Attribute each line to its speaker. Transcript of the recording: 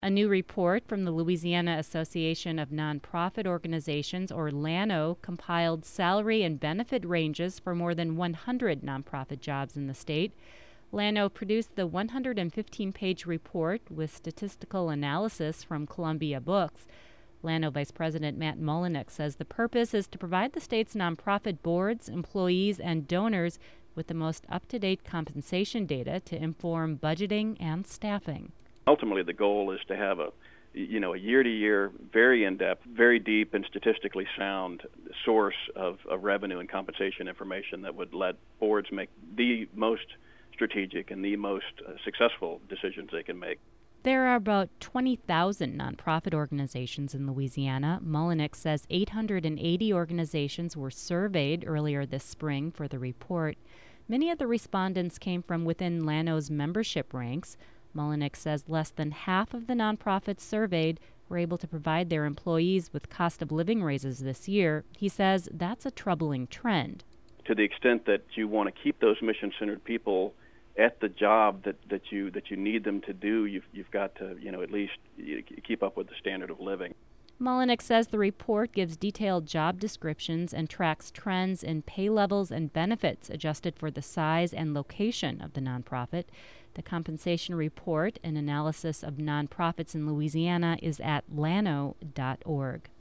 Speaker 1: A new report from the Louisiana Association of Nonprofit Organizations, or LANO, compiled salary and benefit ranges for more than 100 nonprofit jobs in the state. LANO produced the 115-page report with statistical analysis from Columbia Books. LANO Vice President Matt Mullenix says the purpose is to provide the state's nonprofit boards, employees, and donors with the most up-to-date compensation data to inform budgeting and staffing.
Speaker 2: Ultimately, the goal is to have a year-to-year, very in-depth, very deep, and statistically sound source of revenue and compensation information that would let boards make the most strategic and the most successful decisions they can make.
Speaker 1: There are about 20,000 nonprofit organizations in Louisiana. Mullenix says 880 organizations were surveyed earlier this spring for the report. Many of the respondents came from within LANO's membership ranks. Mullenix says less than half of the nonprofits surveyed were able to provide their employees with cost of living raises this year. He says that's a troubling trend.
Speaker 2: To the extent that you want to keep those mission-centered people at the job that you need them to do, you've got to at least keep up with the standard of living.
Speaker 1: Mullenix says the report gives detailed job descriptions and tracks trends in pay levels and benefits adjusted for the size and location of the nonprofit. The compensation report, an analysis of nonprofits in Louisiana, is at lano.org.